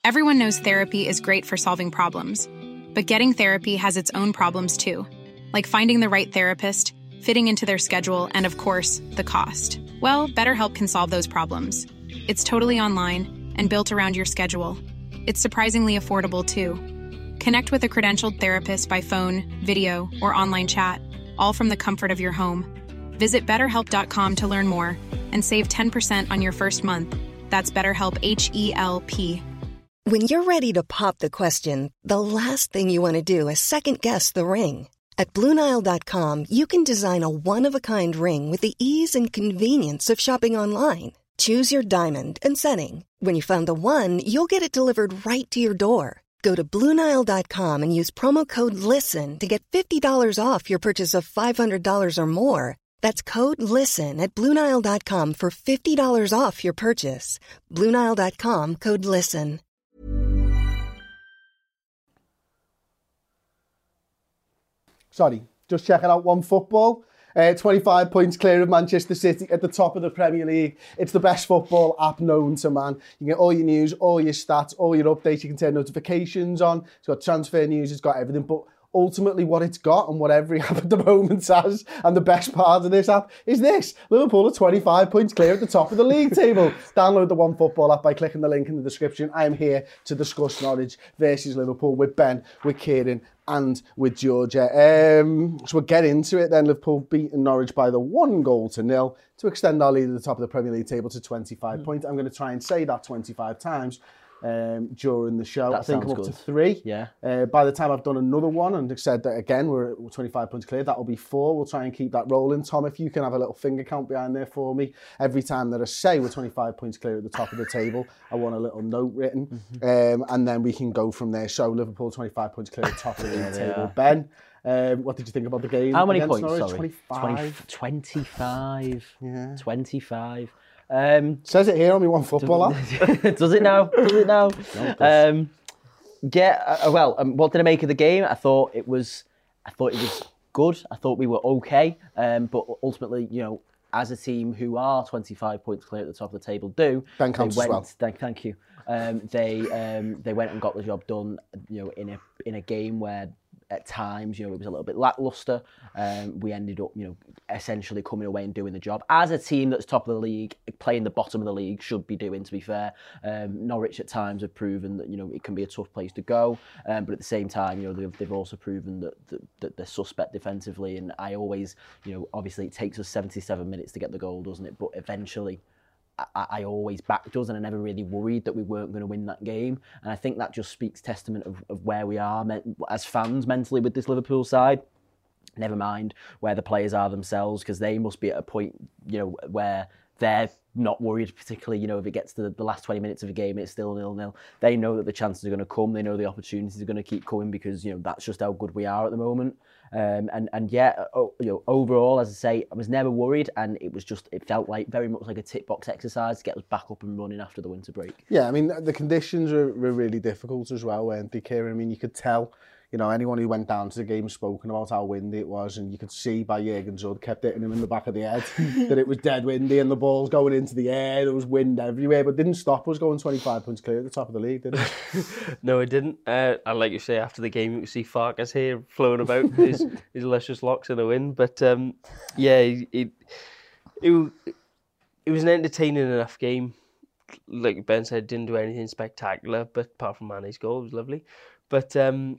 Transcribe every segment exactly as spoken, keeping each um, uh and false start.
Everyone knows therapy is great for solving problems, but getting therapy has its own problems too, like finding the right therapist, fitting into their schedule, and of course, the cost. Well, BetterHelp can solve those problems. It's totally online and built around your schedule. It's surprisingly affordable too. Connect with a credentialed therapist by phone, video, or online chat, all from the comfort of your home. Visit better help dot com to learn more and save ten percent on your first month. That's BetterHelp, H E L P. When you're ready to pop the question, the last thing you want to do is second-guess the ring. At Blue Nile dot com, you can design a one-of-a-kind ring with the ease and convenience of shopping online. Choose your diamond and setting. When you find the one, you'll get it delivered right to your door. Go to Blue Nile dot com and use promo code LISTEN to get fifty dollars off your purchase of five hundred dollars or more. That's code LISTEN at Blue Nile dot com for fifty dollars off your purchase. Blue Nile dot com, code LISTEN. Sorry, just checking out One Football. Uh, twenty-five points clear of Manchester City at the top of the Premier League. It's the best football app known to man. You get all your news, all your stats, all your updates. You can turn notifications on. It's got transfer news, it's got everything. But ultimately what it's got and what every app at the moment has, and the best part of this app is this. Liverpool are twenty-five points clear at the top of the league table. Download the One Football app by clicking the link in the description. I am here to discuss Norwich versus Liverpool with Ben, with Kieran and with Georgia. Um, so we'll get into it then. Liverpool beating Norwich by the one goal to nil to extend our lead at the top of the Premier League table to twenty-five mm. points. I'm going to try and say that twenty-five times um, during the show. That I think I'm up good. to three. Yeah. Uh, by the time I've done another one and said that again, we're at twenty-five points clear, that'll be four. We'll try and keep that rolling. Tom, if you can have a little finger count behind there for me. Every time that I say we're twenty-five points clear at the top of the table, I want a little note written. Mm-hmm. Um, and then we can go from there. So Liverpool twenty-five points clear at the top of the league table. Yeah. Ben, um, what did you think about the game? How many points, Norwich? sorry? twenty-five. twenty-five. Yeah. twenty-five. Um, Says it here on my One Football app. Does it now? Does it now? No, um, yeah. Uh, well, um, what did I make of the game? I thought it was. I thought it was good. I thought we were okay. Um, but ultimately, you know, as a team who are twenty-five points clear at the top of the table, do Ben counts went, as well. Thank, thank you. Um, they um, they went and got the job done. You know, in a in a game where at times, you know, it was a little bit lackluster. Um, we ended up, you know, essentially coming away and doing the job. As a team that's top of the league, playing the bottom of the league should be doing, to be fair. Um, Norwich at times have proven that, you know, it can be a tough place to go. Um, but at the same time, you know, they've, they've also proven that, that, that they're suspect defensively. And I always, you know, obviously it takes us seventy-seven minutes to get the goal, doesn't it? But eventually, I, I always backed us and I never really worried that we weren't going to win that game. And I think that just speaks testament of, of where we are as fans mentally with this Liverpool side. Never mind where the players are themselves, because they must be at a point, you know, where they're not worried particularly, you know, if it gets to the, the last twenty minutes of a game, it's still nil-nil. They know that the chances are going to come. They know the opportunities are going to keep coming because, you know, that's just how good we are at the moment. Um, and, and yeah, oh, you know, overall, as I say, I was never worried, and it was just, it felt like very much like a tick box exercise to get us back up and running after the winter break. Yeah, I mean, the conditions were, were really difficult as well, weren't they, Kieran? I mean, you could tell, you know, anyone who went down to the game spoken about how windy it was, and you could see by Jürgen Zud kept hitting him in the back of the head that it was dead windy and the ball's going into the air, there was wind everywhere, but didn't stop us going twenty-five points clear at the top of the league, did it? No, it didn't. Uh, and like you say, after the game, you could see Farkas here flowing about his, his luscious locks in the wind. But um, yeah, it, it, it, it was an entertaining enough game. Like Ben said, didn't do anything spectacular, but apart from Mane's goal, it was lovely. But um,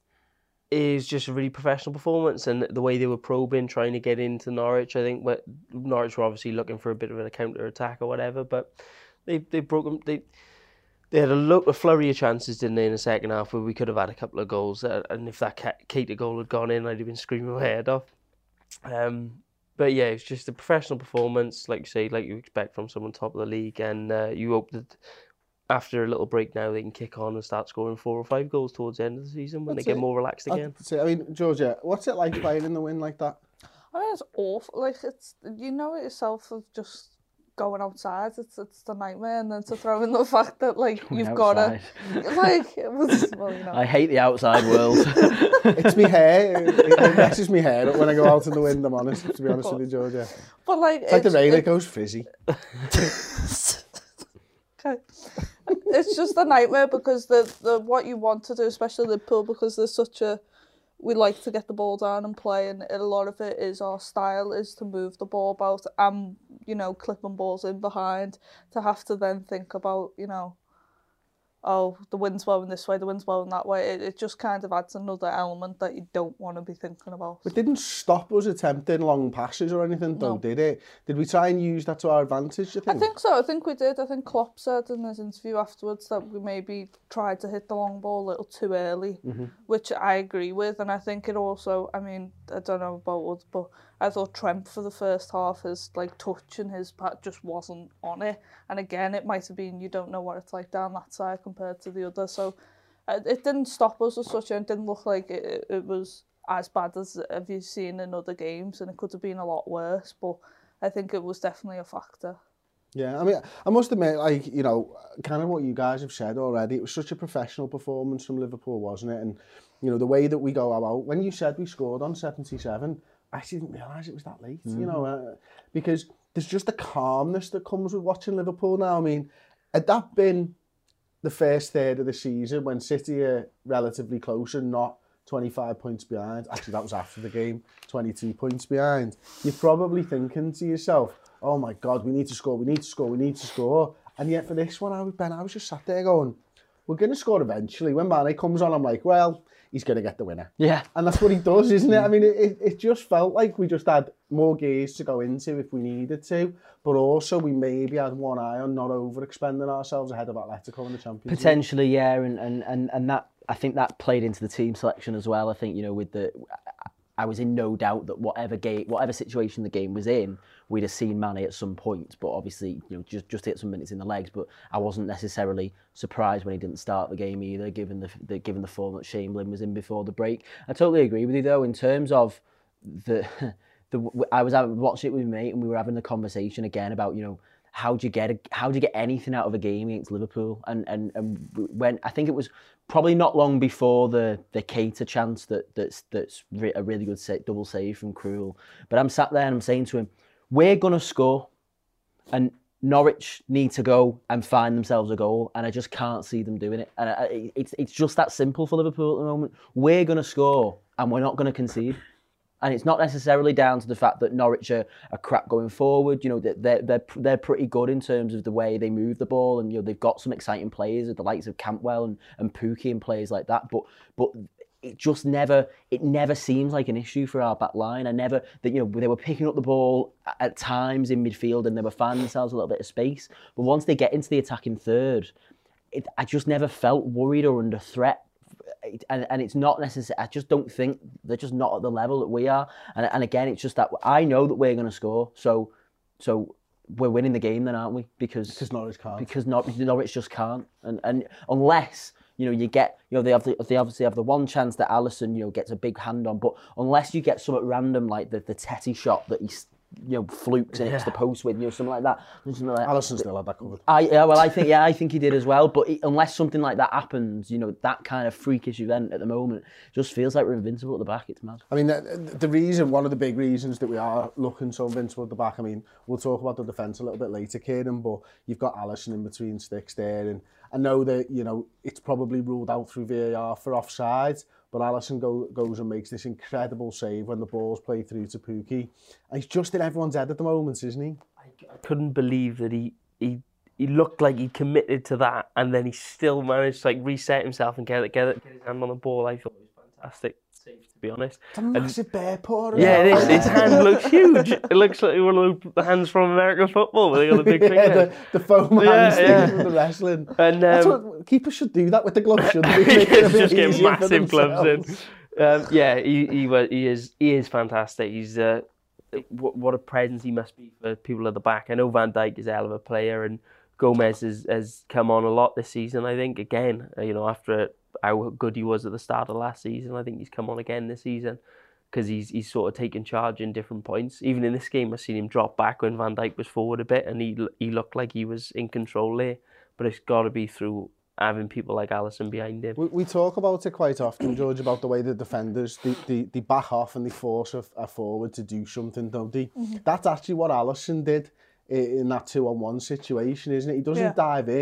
it was just a really professional performance, and the way they were probing, trying to get into Norwich. I think what Norwich were obviously looking for a bit of a counter attack or whatever, but they they broke them. They they had a look, a flurry of chances, didn't they, in the second half, where we could have had a couple of goals. And if that Keita goal had gone in, I'd have been screaming my head off. Um, but yeah, it's just a professional performance, like you say, like you expect from someone top of the league, and uh, you hope that after a little break now, they can kick on and start scoring four or five goals towards the end of the season when That's they get it. more relaxed again. I mean, Georgia, what's it like playing in the wind like that? I mean, it's awful. Like, it's, you know it yourself of just going outside. It's it's the nightmare, and then to throw in the fact that, like, going you've got to, like, it was, well, you know. I hate the outside world. It's me hair. It, it messes me hair up when I go out in the wind, I'm honest, to be honest with you, Georgia. But, like, it's, it's like the rain, it, it goes frizzy. Okay. it's just a nightmare because the, the what you want to do, especially Liverpool, because there's such a, we like to get the ball down and play, and a lot of it is our style is to move the ball about and, you know, clipping balls in behind, to have to then think about, you know, oh, the wind's blowing this way, the wind's blowing that way. It, it just kind of adds another element that you don't want to be thinking about. It didn't stop us attempting long passes or anything, though, no. did it? Did we try and use that to our advantage, do you think? I think so. I think we did. I think Klopp said in his interview afterwards that we maybe tried to hit the long ball a little too early, mm-hmm. which I agree with. And I think it also, I mean, I don't know about us, but I thought Trent for the first half, his like touch and his pat just wasn't on it. And again, it might have been, you don't know what it's like down that side compared to the other. So uh, it didn't stop us as such, and it didn't look like it, it was as bad as have you seen in other games, and it could have been a lot worse. But I think it was definitely a factor. Yeah, I mean, I must admit, like, you know, kind of what you guys have said already, it was such a professional performance from Liverpool, wasn't it? And, you know, the way that we go about, when you said we scored on seventy-seven, I actually didn't realise it was that late, mm-hmm. you know, uh, because there's just a calmness that comes with watching Liverpool now. I mean, had that been the first third of the season when City are relatively close and not twenty-five points behind, actually that was after the game, twenty-two points behind, you're probably thinking to yourself, oh my God, we need to score, we need to score, we need to score. And yet for this one, I was, Ben, I was just sat there going, we're going to score eventually. When Mane comes on, I'm like, well, he's going to get the winner. Yeah. And that's what he does, isn't it? I mean, it, it just felt like we just had more gears to go into if we needed to, but also we maybe had one eye on not overexpending ourselves ahead of Atletico in the Champions League. Potentially, yeah, and, and, and, and that, I think that played into the team selection as well. I think, you know, with the... I was in no doubt that whatever game, whatever situation the game was in, we'd have seen Mane at some point. But obviously, you know, just just hit some minutes in the legs. But I wasn't necessarily surprised when he didn't start the game either, given the, the given the form that Chamberlain was in before the break. I totally agree with you though. In terms of the the, I was watching it with my mate and we were having the conversation again about, you know, how do you get a, how do you get anything out of a game against Liverpool? And and and when I think it was probably not long before the the Keita chance that that's that's a really good sa- double save from Krul. But I'm sat there and I'm saying to him, we're gonna score, and Norwich need to go and find themselves a goal, and I just can't see them doing it. And I, it's it's just that simple for Liverpool at the moment. We're gonna score, and we're not gonna concede. And it's not necessarily down to the fact that Norwich are, are crap going forward. You know, they're, they're, they're pretty good in terms of the way they move the ball. And, you know, they've got some exciting players, the likes of Cantwell and, and Pukki and players like that. But but it just never, it never seems like an issue for our back line. I never, that you know, they were picking up the ball at times in midfield and they were finding themselves a little bit of space. But once they get into the attacking third, it, I just never felt worried or under threat. And, and it's not necessary. I just don't think they're just not at the level that we are. And and again, it's just that I know that we're going to score. So so we're winning the game then, aren't we? Because because Norwich can't. Because Nor- Norwich just can't. And and unless you know you get you know they have the, they obviously have the one chance that Alisson you know gets a big hand on, but unless you get something random like the the Tetty shot that he's. You know, flukes and yeah. hits the post with, you know, something like that. Something like Alisson still had that covered. I, yeah, well, I think, yeah, I think he did as well. But it, unless something like that happens, you know, that kind of freakish event at the moment just feels like we're invincible at the back. It's mad. I mean, the, the reason, one of the big reasons that we are looking so invincible at the back, I mean, we'll talk about the defence a little bit later, Kieran, but you've got Alisson in between sticks there. And I know that, you know, it's probably ruled out through V A R for offside, but Alisson go, goes and makes this incredible save when the ball's played through to Pukki. And he's just in everyone's head at the moment, isn't he? I, I couldn't believe that he, he he looked like he committed to that, and then he still managed to like reset himself and get it, get it, get his hand on the ball. I thought it was fantastic save, to be honest. It's a massive bear paw. Yeah, it is. His hand looks huge. It looks like one of the hands from American football where they got the big yeah, finger. The, the foam yeah, hands yeah. from the wrestling. And um, That's what keepers should do that with the gloves, shouldn't they? Make it a bit just get easier massive for gloves in. Um, yeah, he he he is he is fantastic. He's uh, what, what a presence he must be for people at the back. I know Van Dijk is a hell of a player, and Gomez has, has come on a lot this season. I think again, you know, after how good he was at the start of last season, I think he's come on again this season because he's he's sort of taken charge in different points. Even in this game, I've seen him drop back when Van Dijk was forward a bit, and he he looked like he was in control there. But it's got to be through having people like Alisson behind him. We, we talk about it quite often, George, about the way the defenders, they, they, they back off and they force a, a forward to do something, don't they? Mm-hmm. That's actually what Alisson did in, in that two-on-one situation, isn't it? He doesn't yeah. dive in.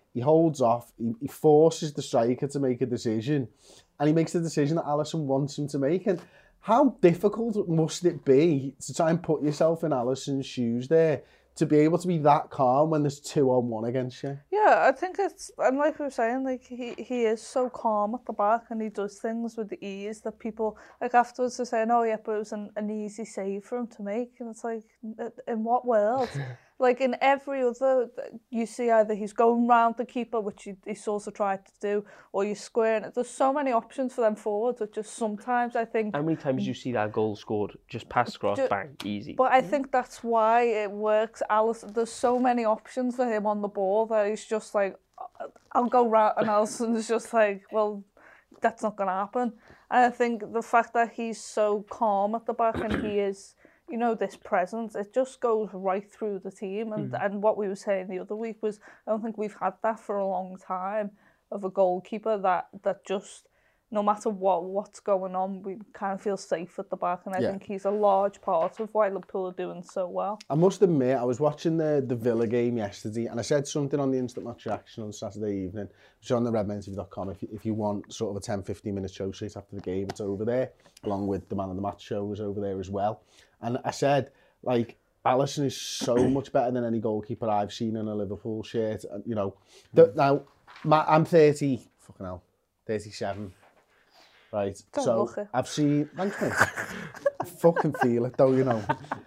he holds off, he, he forces the striker to make a decision, and he makes the decision that Alisson wants him to make. And how difficult must it be to try and put yourself in Alisson's shoes there, to be able to be that calm when there's two on one against you? Yeah, I think it's, and like we were saying, like he, he is so calm at the back and he does things with the ease that people, like afterwards they're saying, oh yeah, but it was an, an easy save for him to make. And it's like, in what world? Like in every other, you see either he's going round the keeper, which he, he sort of tried to do, or you're squaring it. There's so many options for them forwards that just sometimes I think... How many times do you see that goal scored? Just pass across, Just, bang, easy. But I think that's why it works. Alisson, there's so many options for him on the ball that he's just like, I'll go round, and Alisson's just like, well, that's not going to happen. And I think the fact that he's so calm at the back and he is... you know, this presence, it just goes right through the team. And, mm. and what we were saying the other week was, I don't think we've had that for a long time, of a goalkeeper that, that just, no matter what what's going on, we kind of feel safe at the back. And I yeah. think he's a large part of why Liverpool are doing so well. I must admit, I was watching the, the Villa game yesterday, and I said something on the Instant Match Reaction on Saturday evening, which is on the red men t v dot com. If you, if you want sort of a ten, fifteen minute show straight after the game, it's over there, along with the Man of the Match show was over there as well. And I said, like, Alisson is so much better than any goalkeeper I've seen in a Liverpool shirt. And, you know, the, now, my, I'm thirty, fucking hell, thirty-seven, right? Don't so look it. I've seen, thanks mate, I fucking feel it though, you know.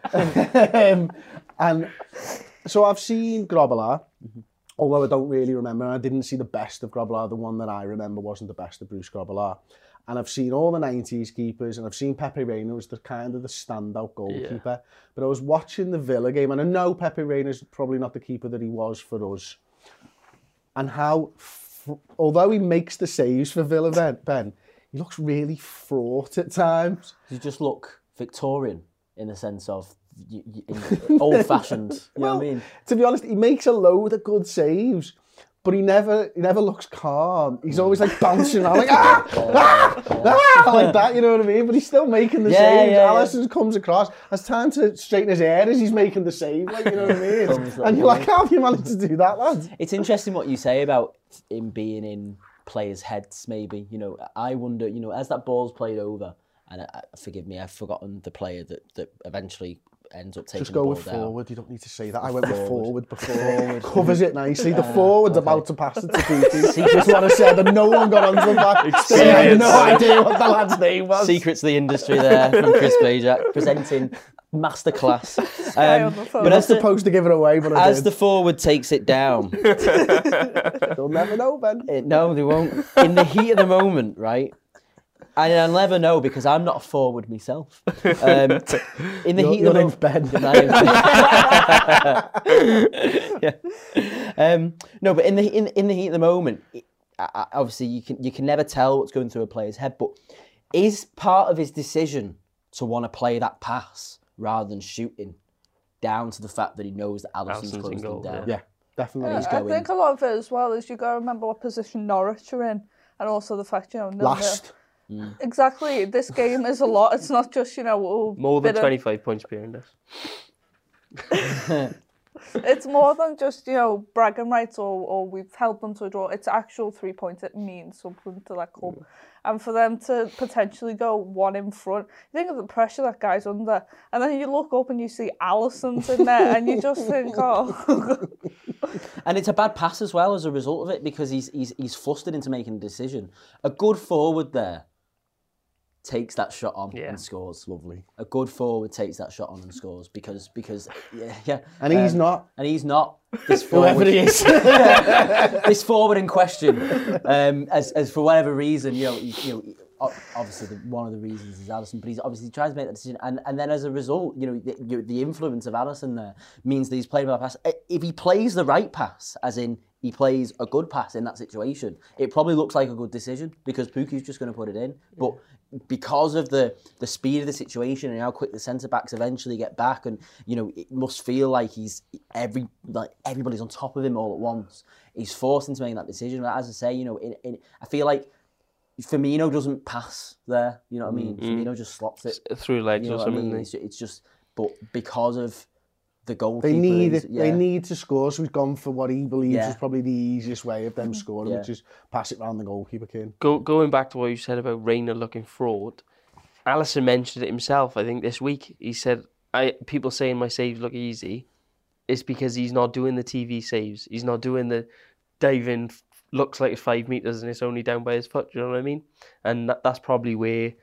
um, and so I've seen Grobbelaar, mm-hmm. although I don't really remember, I didn't see the best of Grobbelaar. The one that I remember wasn't the best of Bruce Grobbelaar. And I've seen all the nineties keepers, and I've seen Pepe Reina was the kind of the standout goalkeeper. Yeah. But I was watching the Villa game, and I know Pepe Reina's probably not the keeper that he was for us. And how, f- although he makes the saves for Villa, Ben, ben, he looks really fraught at times. You just look Victorian in the sense of you, you, old-fashioned. You well, know what I mean? To be honest, he makes a load of good saves. But he never, he never looks calm. He's always like bouncing around, like ah, ah, ah, like that. You know what I mean? But he's still making the yeah, saves. Yeah, Alisson yeah. comes across, has time to straighten his hair as he's making the save. Like, you know what I mean? And you're like, how have you managed to do that, lad? It's interesting what you say about him being in players' heads. Maybe, you know, I wonder, you know, as that ball's played over, and I, forgive me, I've forgotten the player that that eventually ends up taking Just go the ball with down. forward, you don't need to say that. I went with forward before. Forward. Covers it nicely. The uh, forward's okay. about to pass it to Pookie. That's what I said, and no one got onto the back. They had no idea what the lad's name was. Secrets of the industry there from Chris Bajak, presenting masterclass. Um, but as supposed to give it away, but I as did. The forward takes it down. They'll never know, Ben. It, no, they won't. In the heat of the moment, right? And I'll never know because I'm not a forward myself. Um, in the your, heat your of the name's Ben. yeah. um, no, but in the in in the heat of the moment, it, I, obviously you can you can never tell what's going through a player's head. But is part of his decision to want to play that pass rather than shooting down to the fact that he knows that Alisson's closed him down? Yeah, definitely. Yeah, I think a lot of it as well is you got to remember what position Norwich are in, and also the fact you know no, last. Mm. Exactly. This game is a lot. It's not just, you know... Oh, more than twenty-five of... points behind us. It's more than just, you know, bragging rights or, or we've helped them to a draw. It's actual three points. It means something to that club. Mm. And for them to potentially go one in front, you think of the pressure that guy's under. And then you look up and you see Alisson's in there and you just think, oh... And it's a bad pass as well as a result of it because he's he's he's flustered into making a decision. A good forward there takes that shot on yeah. and scores. Lovely. A good forward takes that shot on and scores because because yeah yeah. And he's um, not. And he's not. This forward, whoever he is. This forward in question, um, as as for whatever reason, you know, you know, obviously the, one of the reasons is Alisson, but he's obviously trying to make that decision, and and then as a result, you know, the, the influence of Alisson there means that he's playing that pass. If he plays the right pass, as in he plays a good pass in that situation, it probably looks like a good decision because Pookie's just going to put it in, but. Because of the, the speed of the situation and how quick the centre backs eventually get back, and you know it must feel like he's every like everybody's on top of him all at once. He's forced into making that decision. But as I say, you know, in, in, I feel like Firmino doesn't pass there. You know what I mean? Mm-hmm. Firmino just slops it through legs you know or something. I mean? it's, it's just, but because of the goalkeeper. They need is- it. yeah. They need to score, so he's gone for what he believes Yeah. is probably the easiest way of them scoring, Yeah. which is pass it round the goalkeeper, Kane. Go, going back to what you said about Reina looking fraud, Alisson mentioned it himself, I think, this week. He said, "I people saying my saves look easy. It's because he's not doing the T V saves. He's not doing the diving, looks like it's five metres and it's only down by his foot." Do you know what I mean? And that, that's probably where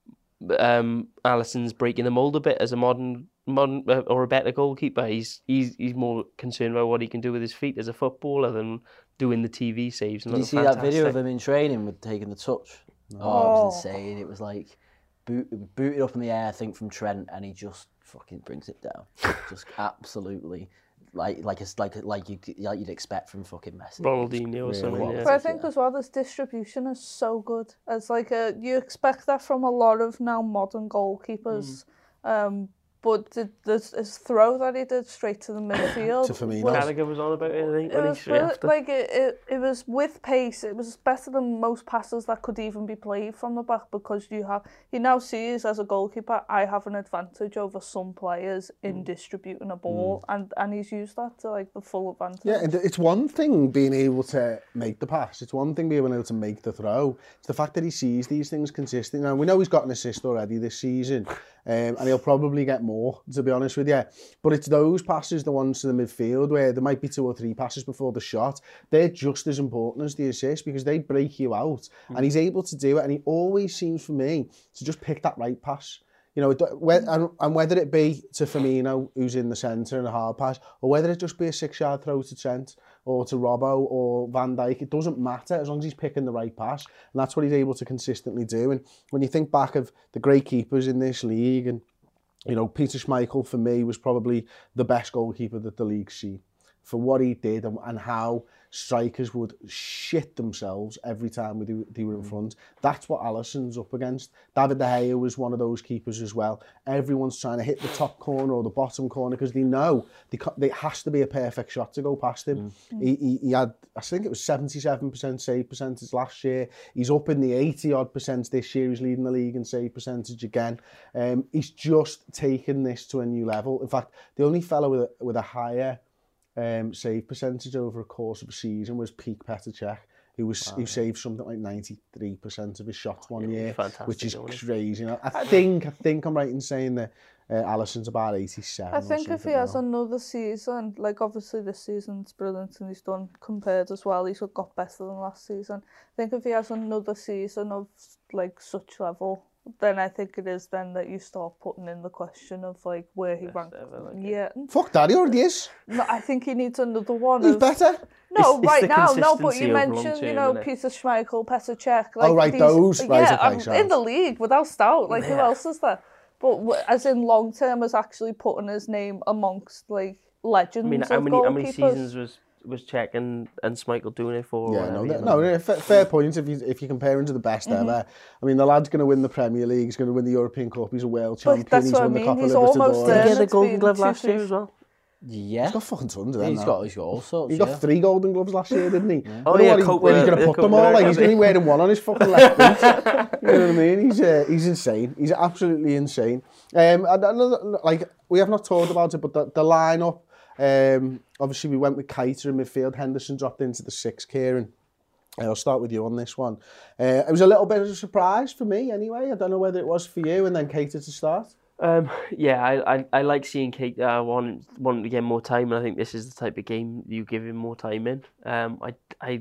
um, Alisson's breaking the mould a bit as a modern modern uh, or a better goalkeeper. He's he's he's more concerned about what he can do with his feet as a footballer than doing the T V saves. And Did you look see that video of fantastic. him in training with taking the touch? Oh, it was insane. It was like boot, booted up in the air, I think, from Trent, and he just fucking brings it down. Just absolutely, like like it's like like you like you'd expect from fucking Messi. Ronaldinho or something. was. Yeah. But I think as well, this distribution is so good. It's like a, you expect that from a lot of now modern goalkeepers. Um, but the, the his throw that he did straight to the midfield. To Firmino. was- Gallagher was on about it, I think, It when he was straight brilliant. after. like it, it, it was with pace. It was better than most passes that could even be played from the back, because you have he now sees as a goalkeeper, I have an advantage over some players in distributing a ball, and and he's used that to like the full advantage. Yeah, and it's one thing being able to make the pass. It's one thing being able to make the throw. It's the fact that he sees these things consistently. Now, we know he's got an assist already this season, um, and he'll probably get more, to be honest with you. But it's those passes, the ones to the midfield, where there might be two or three passes before the shot. They're just as important as the assist, because they break you out. Mm. And he's able to do it, and he always seems, for me, to just pick that right pass. You know, and, and whether it be to Firmino, who's in the centre and a hard pass, or whether it just be a six-yard throw to Trent, or to Robbo, or Van Dijk, it doesn't matter as long as he's picking the right pass. And that's what he's able to consistently do. And when you think back of the great keepers in this league, and, you know, Peter Schmeichel, for me, was probably the best goalkeeper that the league's seen, for what he did and, and how strikers would shit themselves every time they, they were in front. That's what Alisson's up against. David De Gea was one of those keepers as well. Everyone's trying to hit the top corner or the bottom corner because they know they, they has to be a perfect shot to go past him. Mm. He, he, he had, I think it was seventy-seven percent save percentage last year. He's up in the eighty odd percent this year. He's leading the league in save percentage again. Um, he's just taken this to a new level. In fact, the only fellow with a, with a higher Um, save percentage over a course of a season was Pete Petr Cech, who was wow. who saved something like ninety-three percent of his shots one year, which is crazy. You know, I think I think I'm right in saying that uh, Alisson's about eighty-seven. I think if he now. has another season, like obviously this season's brilliant and he's done compared as well, he's got better than last season. I think if he has another season of like such level, then I think it is then that you start putting in the question of like where he ranked. Like yeah. Fuck that, he already is. No, I think he needs another one. He's of, better. No, it's, right it's now, no, but you mentioned, mentioned, you know, Peter Schmeichel, Petr Cech. Like oh, right, these, those. Right, yeah, okay, I'm sorry. in the league, without doubt. Like, yeah. Who else is there? But w- as in long term, is actually putting his name amongst, like, legends I mean, of how many, goalkeepers. how many seasons was was Cech and, and Schmeichel doing it for? Yeah, no, no, no, no, fair point. If you if you compare him to the best mm-hmm. ever, I mean, the lad's going to win the Premier League. He's going to win the European Cup. He's a world champion. But that's he's what won I mean. the Copa He's Libertadores. almost there. Did he get the It's Golden been Glove two last year seasons. as well? Yeah. He's got fucking tons of them. He's now. got, he's got all sorts. He got yeah. three Golden Gloves last year, didn't he? Yeah. Oh yeah, he, Cope, where he's uh, going to yeah, put Cope them all? Like he's America. going to be wearing one on his fucking left boot. You know what I mean? He's uh, he's insane. He's absolutely insane. Um, and another, like we have not talked about it, but the, the lineup. Um, obviously, we went with Keita in midfield. Henderson dropped into the six. Kieran, I'll start with you on this one. Uh, it was a little bit of a surprise for me, anyway. I don't know whether it was for you, and then Keita to start. Um, yeah, I, I I like seeing Keita. I want want him to get more time, and I think this is the type of game you give him more time in. Um, I I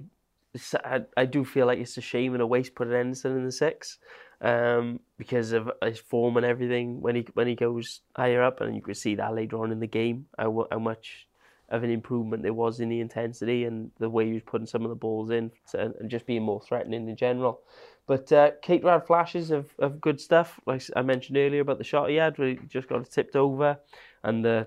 I, I do feel like it's a shame and a waste putting Henderson in the six, um, because of his form and everything when he when he goes higher up, and you could see that later on in the game how how much of an improvement there was in the intensity and the way he was putting some of the balls in to, and just being more threatening in general. But uh, Keita had flashes of, of good stuff, like I mentioned earlier about the shot he had, where he just got it tipped over and uh,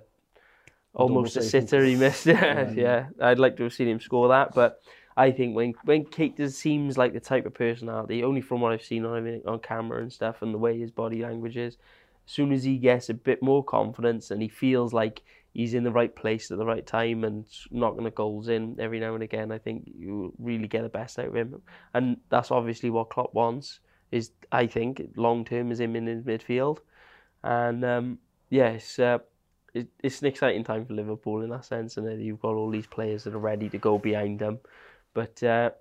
almost a sitter he missed. yeah, yeah, I'd like to have seen him score that, but I think when when Keita seems like the type of personality, only from what I've seen on him on camera and stuff and the way his body language is, as soon as he gets a bit more confidence and he feels like he's in the right place at the right time and knocking the goals in every now and again, I think you really get the best out of him. And that's obviously what Klopp wants, is I think, long term is him in his midfield. And um, yes, uh, it, it's an exciting time for Liverpool in that sense, and then you've got all these players that are ready to go behind them. But uh,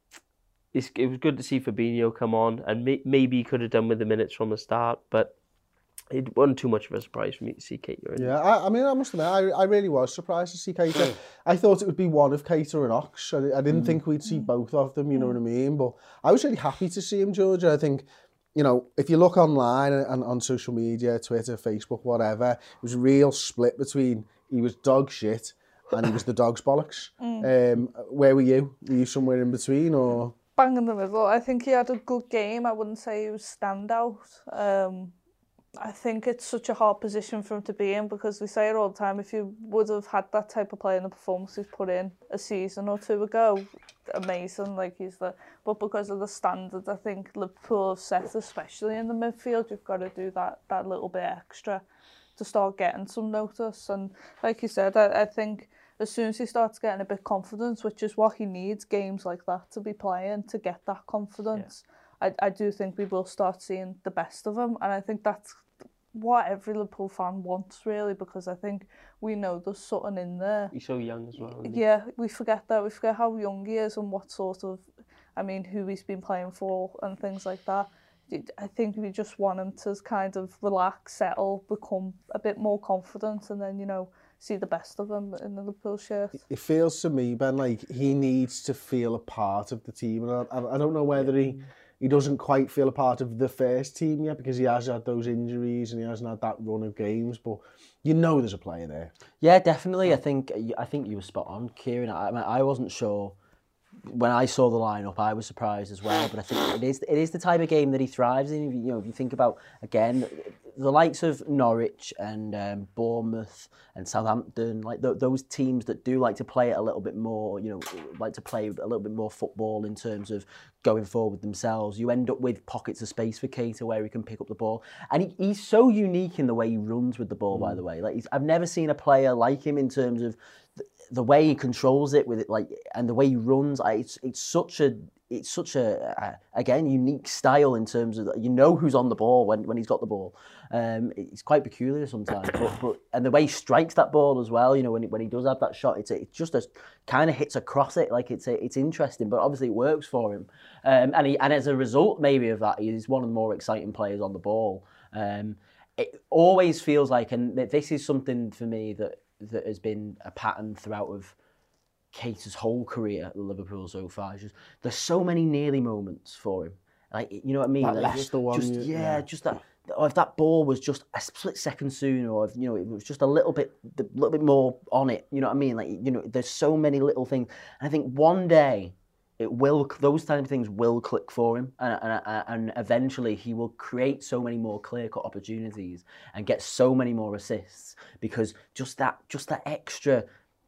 it's, it was good to see Fabinho come on, and may, maybe he could have done with the minutes from the start, but it wasn't too much of a surprise for me to see Keita in. Yeah, I, I mean, I must admit, I, I really was surprised to see Keita. I thought it would be one of Keita and Ox. I, I didn't mm. think we'd see both of them, you know what I mean? But I was really happy to see him, George. I think, you know, if you look online and, and on social media, Twitter, Facebook, whatever, it was a real split between he was dog shit and he was the dog's bollocks. Mm. Um, where were you? Were you somewhere in between or...? Bang in the middle. I think he had a good game. I wouldn't say he was standout. Um, I think it's such a hard position for him to be in because we say it all the time, if you would have had that type of player in the performance he's put in a season or two ago, amazing, like he's the, but because of the standards I think Liverpool have set, especially in the midfield, you've got to do that, that little bit extra to start getting some notice. And like you said, I, I think as soon as he starts getting a bit confidence, which is what he needs, games like that to be playing, to get that confidence, yeah. I, I do think we will start seeing the best of him, and I think that's what every Liverpool fan wants, really, because I think we know there's something in there. He's so young as well. Isn't yeah, we forget that. We forget how young he is and what sort of, I mean, who he's been playing for and things like that. I think we just want him to kind of relax, settle, become a bit more confident, and then, you know, see the best of him in the Liverpool shirt. It feels to me, Ben, like he needs to feel a part of the team, and I, I don't know whether he... He doesn't quite feel a part of the first team yet because he has had those injuries and he hasn't had that run of games. But you know, there's a player there. Yeah, definitely. I think I think you were spot on, Kieran. I, I wasn't sure when I saw the lineup. I was surprised as well. But I think it is it is the type of game that he thrives in. You know, if you think about again the likes of Norwich and um, Bournemouth and Southampton, like th- those teams that do like to play it a little bit more. You know, like to play a little bit more football in terms of going forward themselves, you end up with pockets of space for Keita where he can pick up the ball. And he, he's so unique in the way he runs with the ball, mm. by the way. Like he's, I've never seen a player like him in terms of the, the way he controls it with it, like, and the way he runs. I, it's it's such a it's such a, a again unique style in terms of, you know, who's on the ball when, when he's got the ball. Um, it's quite peculiar sometimes, but, but and the way he strikes that ball as well. You know, when when he does have that shot, it's a, it's just a kind of hits across it. Like it's a, it's interesting, but obviously it works for him. Um, and he and as a result maybe of that, he's one of the more exciting players on the ball. Um, it always feels like, and this is something for me that that has been a pattern throughout of Keita's whole career at Liverpool so far. Just, there's so many nearly moments for him. Like, you know what I mean? That like, Leicester one, just, yeah, yeah, just that. Or if that ball was just a split second sooner, or if, you know, it was just a little bit, a little bit more on it. You know what I mean? Like, you know, there's so many little things. And I think one day it will, those kind of things will click for him, and and, and eventually he will create so many more clear-cut opportunities and get so many more assists, because just that, just that extra,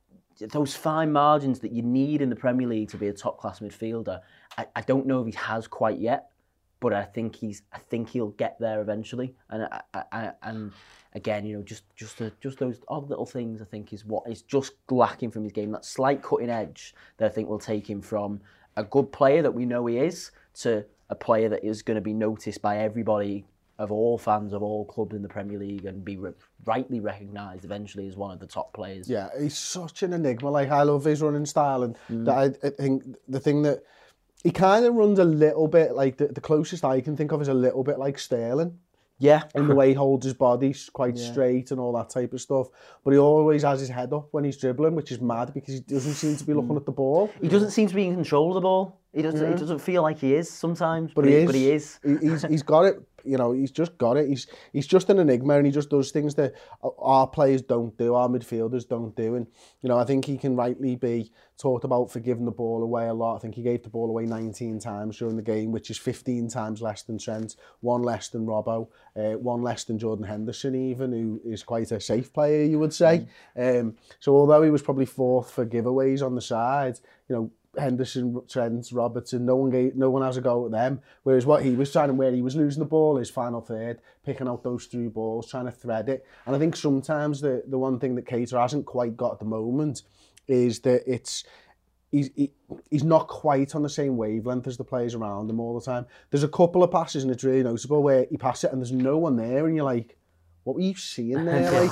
those fine margins that you need in the Premier League to be a top-class midfielder. I, I don't know if he has quite yet. But I think he's. I think he'll get there eventually, and I, I, I, and again, you know, just just the, just those odd little things, I think, is what is just lacking from his game. That slight cutting edge that I think will take him from a good player that we know he is to a player that is going to be noticed by everybody, of all fans of all clubs in the Premier League, and be re- rightly recognised eventually as one of the top players. Yeah, he's such an enigma. Like, I love his running style, and mm. that I, I think the thing that. He kind of runs a little bit like, the, the closest I can think of is a little bit like Sterling. Yeah. In the way he holds his body quite yeah. straight and all that type of stuff. But he always has his head up when he's dribbling, which is mad because he doesn't seem to be looking mm. at the ball. He doesn't seem to be in control of the ball. He doesn't, yeah. It doesn't feel like he is sometimes, but, but, he, is. but he is. He, he's, he's got it, you know, he's just got it. He's he's just an enigma, and he just does things that our players don't do, our midfielders don't do. And, you know, I think he can rightly be talked about for giving the ball away a lot. I think he gave the ball away nineteen times during the game, which is fifteen times less than Trent, one less than Robbo, uh, one less than Jordan Henderson even, who is quite a safe player, you would say. Mm. Um, so although he was probably fourth for giveaways on the side, you know, Henderson, Trent, Robertson, no one gave, no one has a go at them. Whereas what he was trying to, where he was losing the ball, his final third, picking out those through balls, trying to thread it. And I think sometimes the, the one thing that Keita hasn't quite got at the moment is that it's he's he, he's not quite on the same wavelength as the players around him all the time. There's a couple of passes, and it's really noticeable, where he passes it and there's no one there, and you're like, what were you seeing there? Like,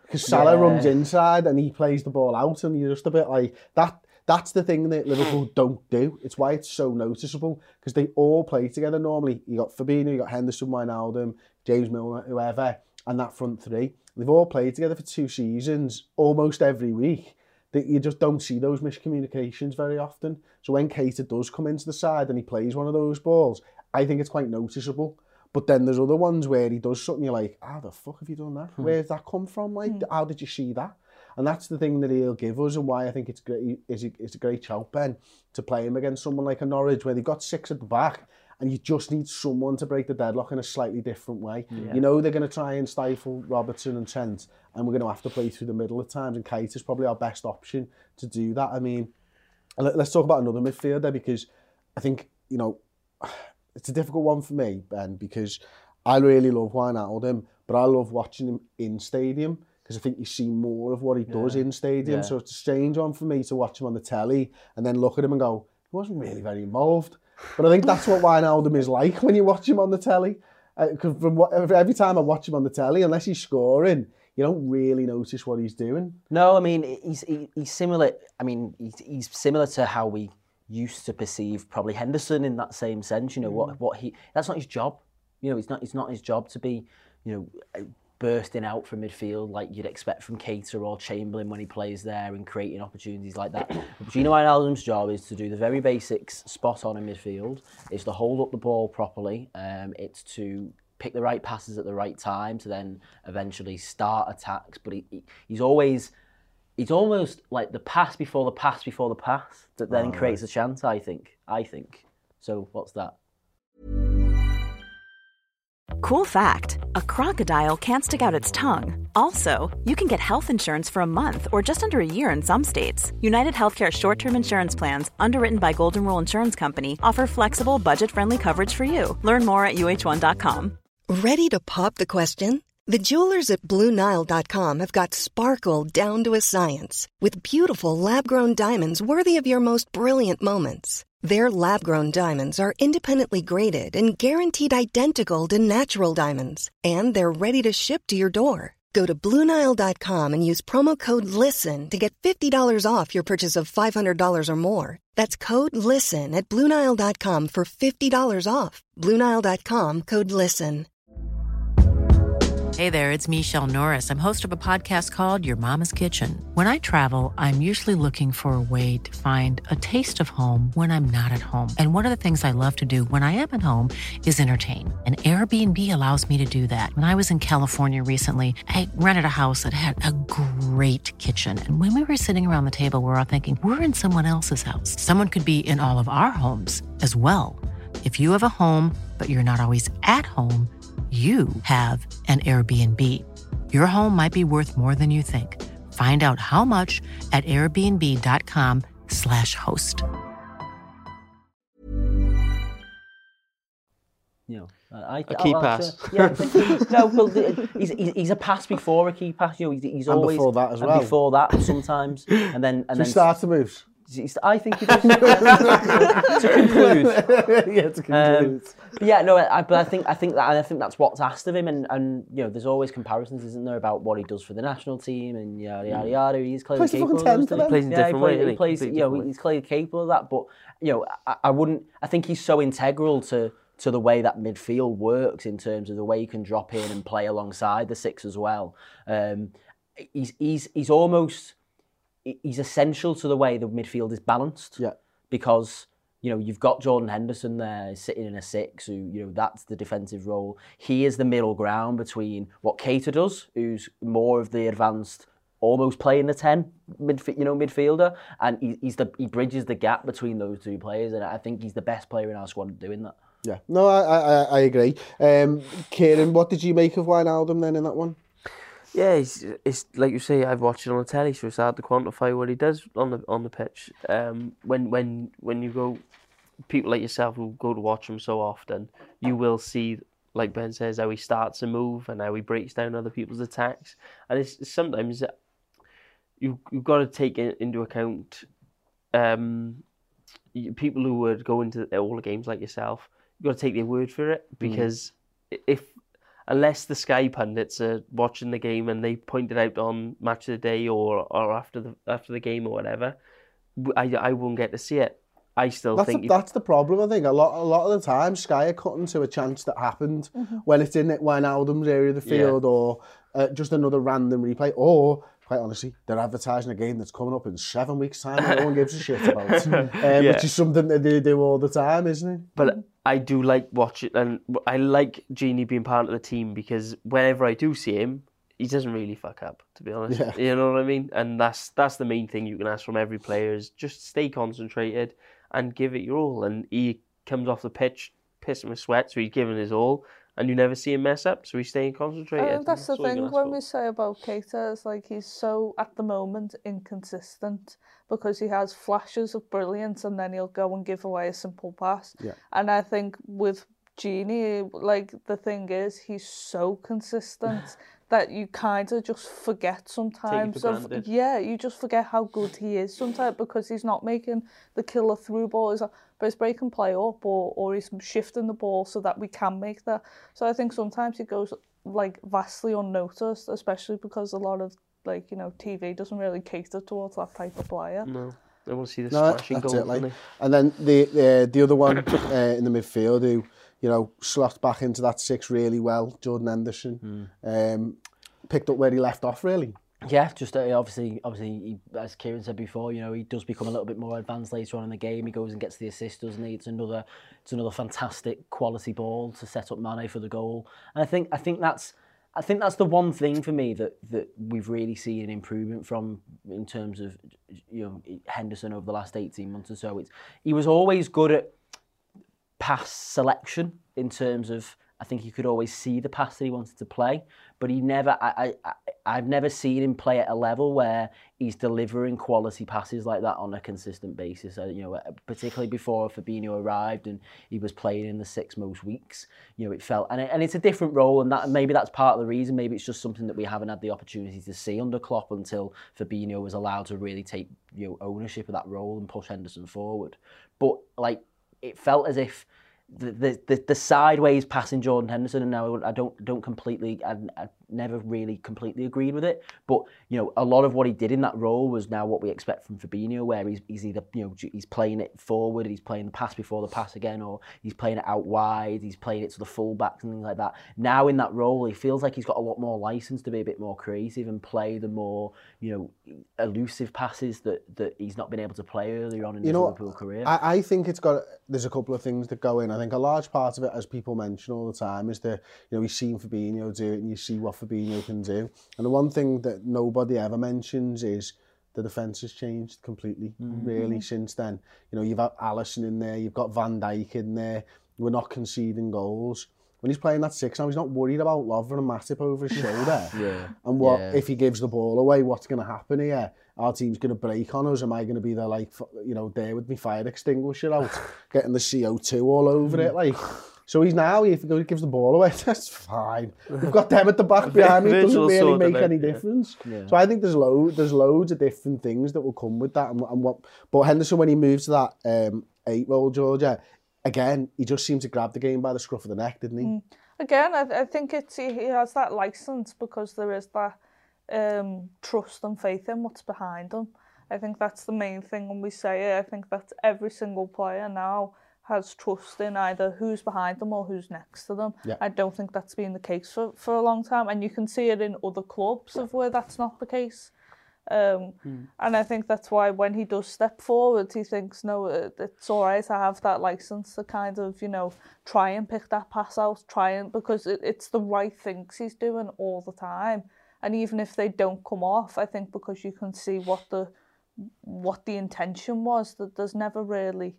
Because Salah Yeah. runs inside and he plays the ball out, and you're just a bit like that. That's the thing that Liverpool don't do. It's why it's so noticeable, because they all play together normally. You got Fabinho, you got Henderson, Wijnaldum, James Milner, whoever, and that front three. They've all played together for two seasons, almost every week. That you just don't see those miscommunications very often. So when Keita does come into the side and he plays one of those balls, I think it's quite noticeable. But then there's other ones where he does something, you're like, how the fuck have you done that? Where's that come from? Like, how did you see that? And that's the thing that he'll give us, and why I think it's great. Is it's a great shout, Ben, to play him against someone like a Norwich where they've got six at the back, and you just need someone to break the deadlock in a slightly different way. Yeah. You know they're going to try and stifle Robertson and Trent, and we're going to have to play through the middle at times. And Keita's probably our best option to do that. I mean, let's talk about another midfielder, because I think, you know, it's a difficult one for me, Ben, because I really love Wijnaldum, but I love watching him in stadium, because I think you see more of what he does yeah. in stadium. Yeah. So it's a strange one for me to watch him on the telly and then look at him and go, he wasn't really very involved. But I think that's what Wijnaldum is like when you watch him on the telly. Because uh, from what, every time I watch him on the telly, unless he's scoring, you don't really notice what he's doing. No, I mean, he's he, he's similar. I mean, he's, he's similar to how we used to perceive probably Henderson in that same sense. You know, mm. what what he that's not his job. You know, it's not it's not his job to be, you know, bursting out from midfield like you'd expect from Keita or Chamberlain when he plays there and creating opportunities like that. Gino Wijnaldum's job is to do the very basics spot on in midfield. It's to hold up the ball properly. Um, it's to pick the right passes at the right time to then eventually start attacks. But he, he, he's always, he's almost like the pass before the pass before the pass that then oh, creates right. a chance, I think. I think. So what's that? Cool fact, a crocodile can't stick out its tongue. Also, you can get health insurance for a month or just under a year in some states. United Healthcare short-term insurance plans, underwritten by Golden Rule Insurance Company, offer flexible, budget-friendly coverage for you. Learn more at U H one dot com. Ready to pop the question? The jewelers at Blue Nile dot com have got sparkle down to a science with beautiful lab-grown diamonds worthy of your most brilliant moments. Their lab-grown diamonds are independently graded and guaranteed identical to natural diamonds, and they're ready to ship to your door. Go to Blue Nile dot com and use promo code LISTEN to get fifty dollars off your purchase of five hundred dollars or more. That's code LISTEN at Blue Nile dot com for fifty dollars off. Blue Nile dot com, code LISTEN. Hey there, it's Michelle Norris. I'm host of a podcast called Your Mama's Kitchen. When I travel, I'm usually looking for a way to find a taste of home when I'm not at home. And one of the things I love to do when I am at home is entertain. And Airbnb allows me to do that. When I was in California recently, I rented a house that had a great kitchen. And when we were sitting around the table, we were all thinking, we're in someone else's house. Someone could be in all of our homes as well. If you have a home, but you're not always at home, you have an Airbnb. Your home might be worth more than you think. Find out how much at airbnb.com slash host. You know, I, a key pass. A, yeah, no, well, he's, he's a pass before a key pass. You know, he's, he's and always before that as well. And before that, sometimes, and then and so then start the moves. I think he does. To conclude, yeah, to conclude. Um, but yeah, no, I, but I think I think that I think that's what's asked of him, and, and you know, there's always comparisons, isn't there, about what he does for the national team and yada yada yada. He's clearly capable. He plays, of he plays in yeah, different he plays, way. He plays, you know, he's clearly capable of that. But you know, I, I wouldn't. I think he's so integral to. to the way that midfield works in terms of the way he can drop in and play alongside the six as well. Um, he's he's he's almost he's essential to the way the midfield is balanced. Yeah. Because you know you've got Jordan Henderson there sitting in a six, who you know that's the defensive role. He is the middle ground between what Keita does, who's more of the advanced, almost playing the ten midf- you know midfielder, and he, he's the he bridges the gap between those two players, and I think he's the best player in our squad at doing that. Yeah, no, I I, I agree. Um, Kieran, what did you make of Wijnaldum then in that one? Yeah, it's, it's like you say. I've watched it on the telly, so it's hard to quantify what he does on the on the pitch. Um, when when when you go, people like yourself who go to watch him so often, you will see, like Ben says, how he starts a move and how he breaks down other people's attacks. And it's sometimes you you've got to take into account um, people who would go into all the games like yourself. You've got to take their word for it, because mm. if unless the Sky pundits are watching the game and they point it out on Match of the Day or, or after the after the game or whatever, I, I won't get to see it. I still that's think... The, that's the problem, I think. A lot a lot of the time, Sky are cutting to a chance that happened mm-hmm. when it's in Wijnaldum's area of the field yeah. or uh, just another random replay, or... Quite honestly, they're advertising a game that's coming up in seven weeks' time and no one gives a shit about, um, yeah. which is something that they do all the time, isn't it? But I do like watching, and I like Genie being part of the team because whenever I do see him, he doesn't really fuck up, to be honest. Yeah. You know what I mean? And that's that's the main thing you can ask from every player is just stay concentrated and give it your all. And he comes off the pitch, pissing with sweat, so he's giving his all. And you never see him mess up, so he's staying concentrated. I think that's, that's the thing when for. we say about Keita, it's like he's so, at the moment, inconsistent because he has flashes of brilliance and then he'll go and give away a simple pass. Yeah. And I think with Genie, like, the thing is, he's so consistent that you kind of just forget sometimes. Of, yeah, you just forget how good he is sometimes because he's not making the killer through ball. He's like, but he's breaking play up or, or he's shifting the ball so that we can make that. So I think sometimes he goes like vastly unnoticed, especially because a lot of like, you know, T V doesn't really cater towards that type of player. No, they want to see the no, splashing goal. It, like. And then the the, the other one uh, in the midfield who, you know, slots back into that six really well, Jordan Henderson, mm. um, picked up where he left off really. Yeah, just uh, obviously, obviously, he, as Kieran said before, you know, he does become a little bit more advanced later on in the game. He goes and gets the assist, doesn't he? It's another, it's another fantastic quality ball to set up Mane for the goal. And I think, I think that's, I think that's the one thing for me that that we've really seen an improvement from in terms of, you know, Henderson over the last eighteen months or so. It's he was always good at pass selection in terms of. I think he could always see the pass that he wanted to play, but he never. I, I, I've never seen him play at a level where he's delivering quality passes like that on a consistent basis. Uh, you know, particularly before Fabinho arrived and he was playing in the six most weeks. You know, it felt, and it, and it's a different role, and that maybe that's part of the reason. Maybe it's just something that we haven't had the opportunity to see under Klopp until Fabinho was allowed to really take, you know, ownership of that role and push Henderson forward. But like, it felt as if. The, the the the sideways passing Jordan Henderson, and now I don't don't completely I, I never really completely agreed with it, but you know, a lot of what he did in that role was now what we expect from Fabinho, where he's he's either, you know, he's playing it forward, he's playing the pass before the pass again, or he's playing it out wide, he's playing it to the fullbacks and things like that. Now in that role, he feels like he's got a lot more license to be a bit more creative and play the more, you know, elusive passes that that he's not been able to play earlier on in his Liverpool career. I, I think it's got there's a couple of things that go in. I think a large part of it, as people mention all the time, is that, you know, we've seen Fabinho do it and you see what Fabinho can do. And the one thing that nobody ever mentions is the defence has changed completely, mm-hmm. really, since then. You know, you've got Alisson in there, you've got Van Dijk in there, we're not conceding goals. When he's playing that six now, he's not worried about Lovren and Matip over his shoulder. yeah. And what yeah. if he gives the ball away, what's going to happen here? Our team's going to break on us. Am I going to be there, like, you know, there with my fire extinguisher out, getting the C O two all over it, like... So he's now, if he gives the ball away, that's fine. We've got them at the back behind me. It doesn't really make any difference. Yeah. So I think there's loads, there's loads of different things that will come with that. And, and what, but Henderson, when he moves to that um, eight role, Georgia, again, he just seemed to grab the game by the scruff of the neck, didn't he? Mm. Again, I, I think it's he, he has that license because there is that um, trust and faith in what's behind him. I think that's the main thing when we say it. I think that every single player now has trust in either who's behind them or who's next to them. Yeah. I don't think that's been the case for, for a long time, and you can see it in other clubs of where that's not the case. Um, mm. And I think that's why when he does step forward, he thinks, no, it's all right to have that license to kind of, you know, try and pick that pass out, try and, because it, it's the right things he's doing all the time. And even if they don't come off, I think because you can see what the what the intention was, that there's never really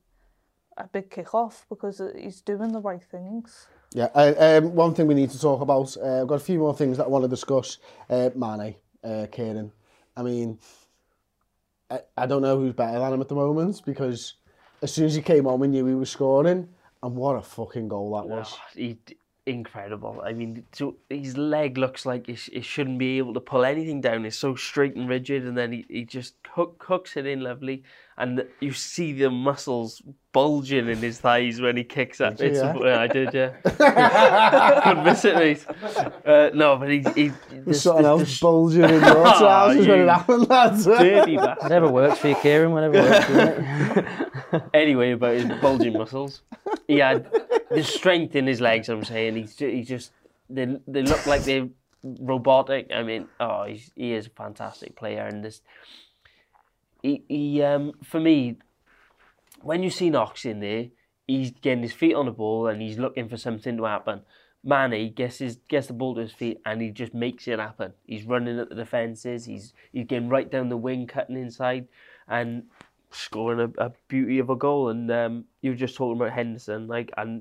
a big kick-off because he's doing the right things. Yeah, uh, um, one thing we need to talk about, uh, I've got a few more things that I want to discuss. Uh, Mane, uh, Kieran. I mean, I, I don't know who's better than him at the moment, because as soon as he came on, we knew he was scoring, and what a fucking goal that was. Oh, he, incredible. I mean, to, his leg looks like it, it shouldn't be able to pull anything down. It's so straight and rigid, and then he, he just hook, hooks it in lovely, and you see the muscles bulging in his thighs when he kicks at it. Yeah. Yeah, I did, yeah. Couldn't miss it, mate. Uh, no, but he... he There's something else bulging in your trousers when it happened, lads. Dirty bastard. Whatever works for you, Kieran, whatever works for you. Anyway, about his bulging muscles, he had the strength in his legs. I'm saying he's he just they they look like they're robotic. I mean, oh, he's, he is a fantastic player, and this he he um for me, when you see Knox in there, he's getting his feet on the ball and he's looking for something to happen. Mane gets his gets the ball to his feet and he just makes it happen. He's running at the defences. He's he's getting right down the wing, cutting inside, and scoring a, a beauty of a goal. And um, you were just talking about Henderson, like, and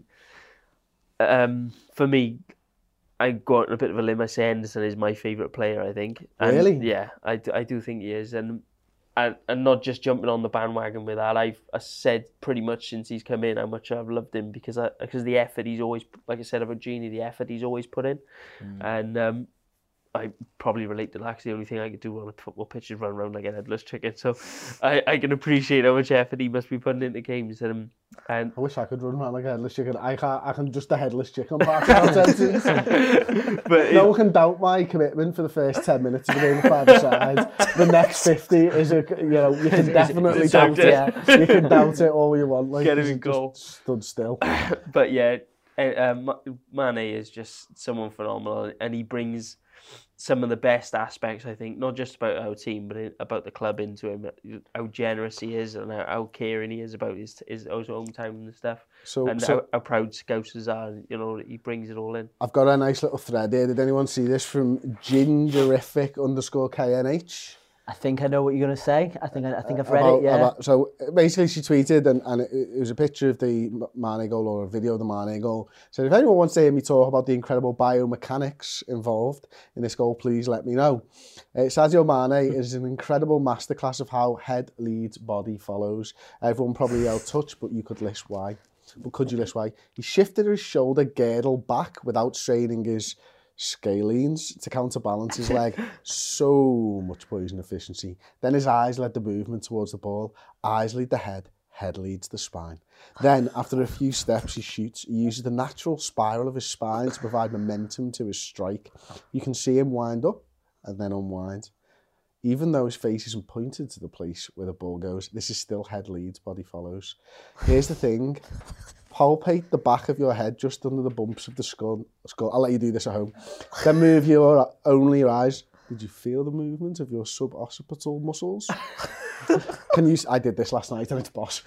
um, for me, I go out on a bit of a limb. I say Henderson is my favourite player. I think. And Really? Yeah, I, I do think he is, and. And, and not just jumping on the bandwagon with that. I've I said pretty much since he's come in how much I've loved him because I, because the effort he's always, like I said about Gini, the effort he's always put in. Mm. And um, I probably relate to that because the only thing I could do on a football pitch is run around like a headless chicken. So I, I can appreciate how much effort he must be putting into games. And, um, and I wish I could run around like a headless chicken. I can't. I can just a headless chicken park out sentence. But no one can doubt my commitment for the first ten minutes of the game of five-a-side. The next fifty is a, you know, you can definitely doubt it. it. You can doubt it all you want. Like, get him in goal. Stood still. But yeah, uh, Mane is just someone phenomenal, and he brings some of the best aspects, I think, not just about our team, but about the club into him. How generous he is and how, how caring he is about his his, his hometown and stuff. So, and so, how, how proud Scousers are, you know, he brings it all in. I've got a nice little thread here. Did anyone see this from Gingerific underscore K N H? I think I know what you're going to say. I think I, I think I've read about, it, yeah. About, so basically she tweeted, and, and it, it was a picture of the Mane goal or a video of the Mane goal. So if anyone wants to hear me talk about the incredible biomechanics involved in this goal, please let me know. Uh, Sadio Mane is an incredible masterclass of how head leads, body follows. Everyone probably yelled touch, but you could list why. But could you list why? He shifted his shoulder girdle back without straining his scalenes to counterbalance his leg. So much poison efficiency. Then his eyes led the movement towards the ball. Eyes lead the head, head leads the spine. Then, after a few steps he shoots, he uses the natural spiral of his spine to provide momentum to his strike. You can see him wind up and then unwind. Even though his face isn't pointed to the place where the ball goes, this is still head leads, body follows. Here's the thing. Palpate the back of your head just under the bumps of the skull. skull. I'll let you do this at home. Then move your only your eyes. Did you feel the movement of your suboccipital muscles? Can you? I did this last night and it's boss.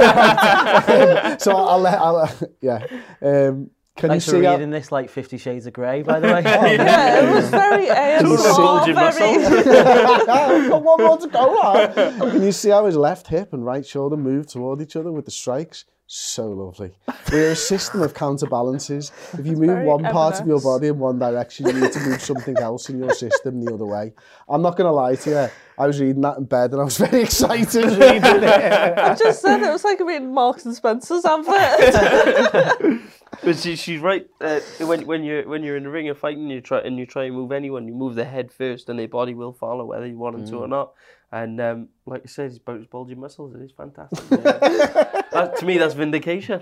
So I'll let. I'll, yeah. Um, Can Thanks you for see reading how... this like Fifty Shades of Grey, by the way. Yeah, it was very A S M R, very... Got one more to go on. Can you see how his left hip and right shoulder move toward each other with the strikes? So lovely. We're a system of counterbalances. If you move one part of your body in one direction, you need to move something else in your system the other way. I'm not going to lie to you. I was reading that in bed and I was very excited reading it. I just said it was like reading Marks and Spencer's advert. But she, she's right. Uh, when when you're when you're in the ring of fighting, you try and you try and move anyone. You move the head first, and their body will follow, whether you want them mm. to or not. And um, like I said, it's about his bulging muscles. It is fantastic. that, to me, that's vindication.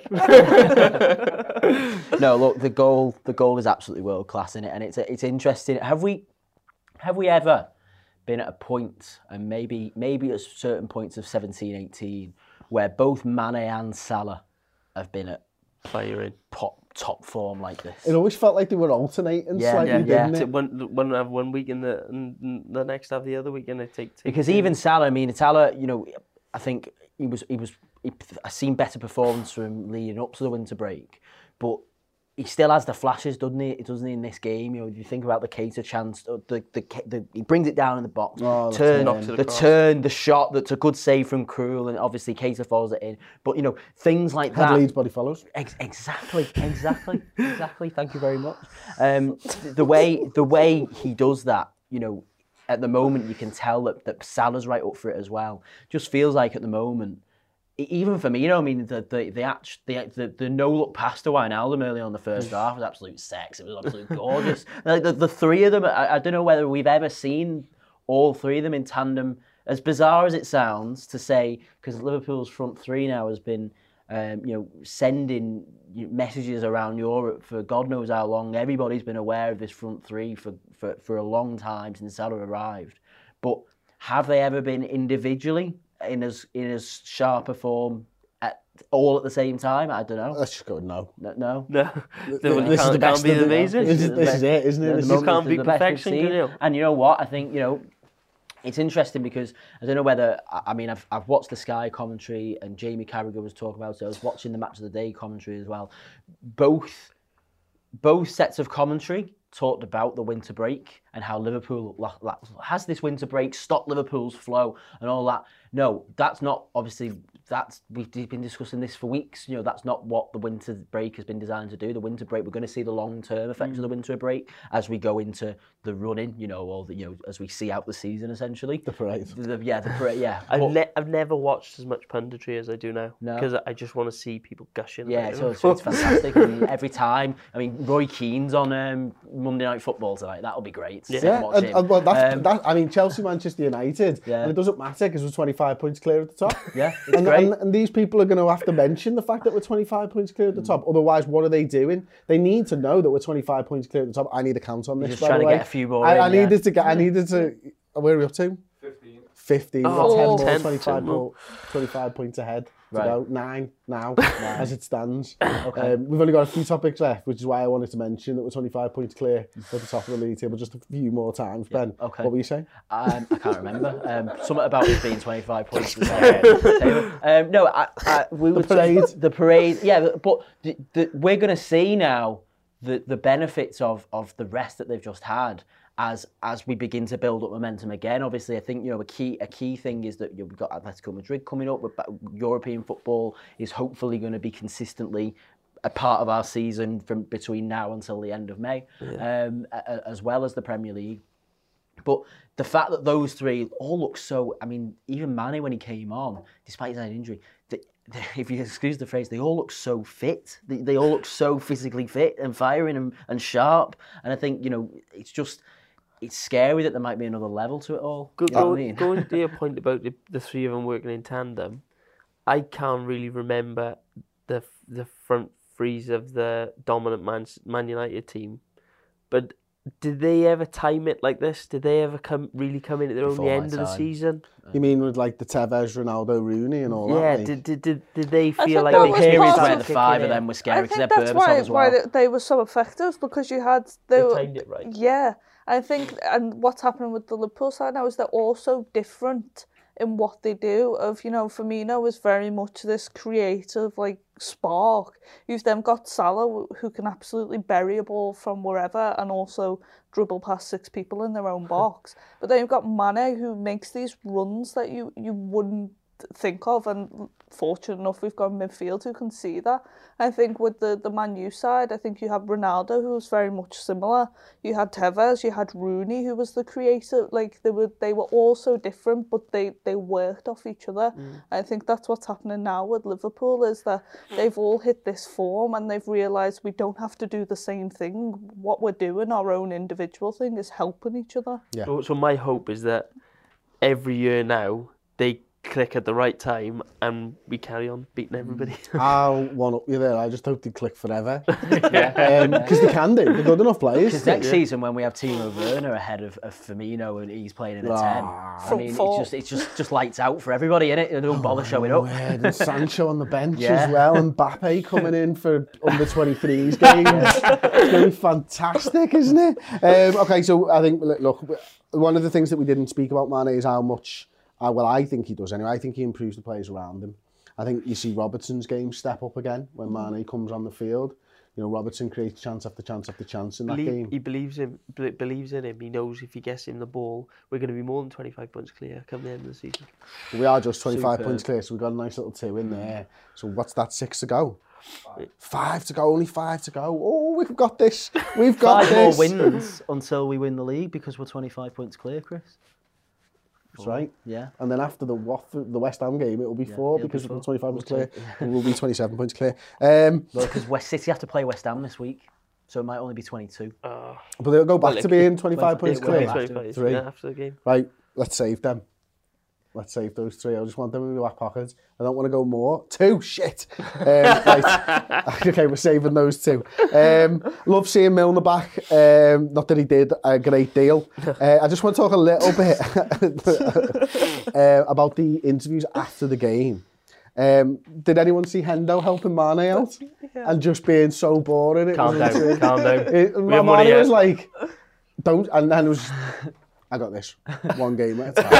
No, look, the goal the goal is absolutely world class in it, and it's it's interesting. Have we have we ever been at a point, and maybe maybe at certain points of seventeen, eighteen, where both Mane and Salah have been at player in top top form like this? It always felt like they were alternating yeah, slightly, yeah, didn't yeah. it? One one have one week and the and the next have the other week, and they take, take because two. Even Salah, I mean, Salah, you know, I think he was he was he, I've seen better performance from him leading up to the winter break, but he still has the flashes, doesn't he? Doesn't he in this game? You know, if you think about the Keita chance, the the, the, the he brings it down in the box, oh, turn, the, the turn, the shot. That's a good save from Krul, and obviously Keita follows it in. But you know, things like Head that. leads, body follows. Ex- exactly, exactly, exactly. Thank you very much. Um, the way the way he does that, you know, at the moment you can tell that that Salah's right up for it as well. Just feels like at the moment. even for me, you know, I mean, the the the act, the, the, the no look past to Wijnaldum early on the first half was absolute sex. It was absolutely gorgeous. Like the, the three of them, I, I don't know whether we've ever seen all three of them in tandem. As bizarre as it sounds to say, because Liverpool's front three now has been, um, you know, sending messages around Europe for God knows how long. Everybody's been aware of this front three for, for, for a long time since Salah arrived. But have they ever been individually in as in as sharp a form at all at the same time? I don't know. Let's just go with no. No, no. No, This is the best. Can't be amazing. This is, this is it, isn't it? Yeah, This the is- You can't This is be the best we've perfection, seen. can you? And you know what? I think, you know, it's interesting because I don't know whether, I mean, I've, I've watched the Sky commentary and Jamie Carragher was talking about it. So I was watching the Match of the Day commentary as well. Both, both sets of commentary talked about the winter break and how Liverpool la- la- has this winter break stopped Liverpool's flow and all that. No, that's not, obviously, that's we've been discussing this for weeks. You know, that's not what the winter break has been designed to do. The winter break, we're going to see the long-term effects mm. of the winter break as we go into the running, you know, or the, you know, as we see out the season, essentially. The parade. The, the, yeah, the parade, yeah. I've, But- ne- I've never watched as much punditry as I do now. No. Because I just want to see people gushing. Yeah, about so it. it's, it's fantastic. I mean, every time, I mean, Roy Keane's on um, Monday Night Football tonight. That'll be great. To Yeah, watch and, him. and, well, that's, Um, that, I mean, Chelsea, Manchester United, Yeah. and it doesn't matter because we're twenty-five points clear at the top. Yeah, it's and, great. and, and these people are going to have to mention the fact that we're twenty-five points clear at the top. Otherwise, what are they doing? They need to know that we're twenty-five points clear at the top. I need a count on this. just by trying the to way. get a few more I, in, I yeah. needed to get. I needed to. Where are we up to? fifteen. fifteen. Oh, We've got ten more, ten, twenty-five, ten more. po- twenty-five points ahead. To Right. go. Nine now, as it stands. Okay. Um, we've only got a few topics left, which is why I wanted to mention that we're twenty-five points clear at the top of the league table. Just a few more times, Ben. okay. What were you saying? Um, I can't remember. Um, something about us being twenty-five points. Uh, um, no, I, I, we The were parade. the parade. Yeah, but the, the, we're going to see now the the benefits of of the rest that they've just had as as we begin to build up momentum again. Obviously, I think you know a key a key thing is that you know, we've got Atletico Madrid coming up. But European football is hopefully going to be consistently a part of our season from between now until the end of May, yeah. um, a, as well as the Premier League. But the fact that those three all look so, I mean, even Mane when he came on, despite his injury, the, the, if you excuse the phrase, they all look so fit. They, they all look so physically fit and firing and, and sharp. And I think, you know, it's just, it's scary that there might be another level to it all. Go, You know go, what I mean? Going to your point about the, the three of them working in tandem, I can't really remember the the front threes of the dominant Man, Man United team, but did they ever time it like this? Did they ever come really come in at their Before own my end of the time. season? You mean with like the Tevez, Ronaldo, Rooney, and all yeah, that? like? did, did did did they I feel think like that they was came Periods part where of the kicking five in? of them were I scary because think they're that's Berbatov why as well. why they, they were so effective because you had they, They were timed it right. yeah. I think and what's happening with the Liverpool side now is they're all so different in what they do. Of you know, Firmino is very much this creative like spark. You've then got Salah who can absolutely bury a ball from wherever and also dribble past six people in their own box. But then you've got Mane who makes these runs that you you wouldn't think of, and fortunate enough we've got midfield who can see that. I think with the, the Man U side, I think you have Ronaldo who was very much similar. You had Tevez, you had Rooney who was the creator. Like they were they were all so different, but they, they worked off each other. Mm. I think that's what's happening now with Liverpool is that they've all hit this form and they've realised we don't have to do the same thing. What we're doing, our own individual thing, is helping each other. Yeah. So, so my hope is that every year now they click at the right time and we carry on beating everybody. I'll one up you there. I just hope they click forever. Because um, they can do. They're good enough players. Because next season, when we have Timo Werner ahead of, of Firmino and he's playing in a ten, I Front mean, it's four. just it's just just lights out for everybody, innit? They don't bother showing up. Weird. And Sancho on the bench Yeah. as well, and Mbappe coming in for under twenty-threes games. It's going to be fantastic, isn't it? Um, okay, so I think, look, one of the things that we didn't speak about Mane is how much, uh, well, I think he does anyway, I think he improves the players around him. I think you see Robertson's game step up again when Mane comes on the field. You know, Robertson creates chance after chance after chance in that Believe, game. he believes him, be- believes in him. He knows if he gets him the ball, we're going to be more than twenty-five points clear come the end of the season. We are just twenty-five Superb. points clear, so we've got a nice little two in there. So what's that, six to go? Five, five to go, only five to go. Oh, we've got this. We've got Five more this. wins until we win the league because we're twenty-five points clear, Chris. That's right. Yeah. And then after the Watford, the West Ham game, it will be Yeah, four it'll be because four. the twenty-five points clear. We'll It will be twenty-seven points clear. Um, Well, because West City have to play West Ham this week, so it might only be twenty-two. Uh, but they'll go back Well, to it- being twenty-five it points will clear. be twenty-five, Three. yeah, after the game. Right, let's save them. Let's save those three. I just want them in the back pockets. I don't want to go more. Two, shit. Um, right. Okay, we're saving those two. Um, love seeing Milner back. Um, not that he did a great deal. Uh, I just want to talk a little bit uh, about the interviews after the game. Um, did anyone see Hendo helping Mane out? Yeah. And just being so boring? It Calm was, down, calm down. It, We haven't won it Mane was yet. like, don't, and then it was... I got this. One game at a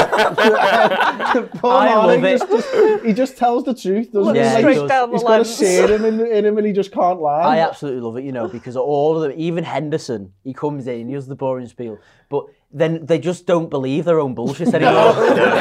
time. Poor I love Mane it. Just, just, he just tells the truth, doesn't Yeah, he? he Like, does. down the he's got a lens. serum in, in him and he just can't lie. I absolutely love it, you know, because all of them, even Henderson, he comes in, he does the boring spiel, but then they just don't believe their own bullshit anymore.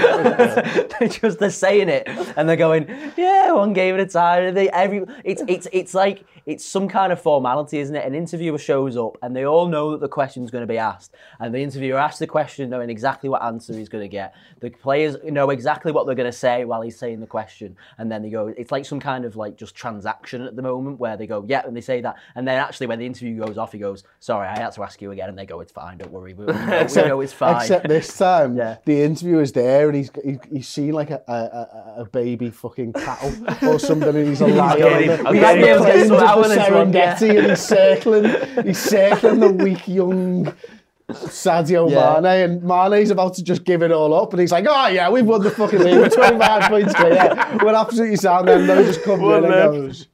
they just they're saying it and they're going, yeah, one game at a time. And they every it's it's it's like it's some kind of formality, isn't it? An interviewer shows up and they all know that the question's going to be asked, and the interviewer asks the question knowing exactly what answer he's going to get. The players know exactly what they're going to say while he's saying the question, and then they go. It's like some kind of like just transaction at the moment where they go, yeah, and they say that, and then actually when the interview goes off, he goes, sorry, I had to ask you again, and they go, it's fine, don't worry, we, we, know, we know it's fine. Except this time, Yeah. the interviewer's there and he's he, he's seen like a, a, a, a baby fucking cattle or something, and he's a lion. getting- on the- I'm he's getting- on the I'm plains getting of some the hours this one, yeah. Serengeti and he's circling, he's circling the weak young Sadio Yeah. Mane, and Mane's about to just give it all up, and he's like, oh yeah, we've won the fucking league, we're twenty-five points clear, yeah. We're absolutely sound, and then he just comes One in and left. goes,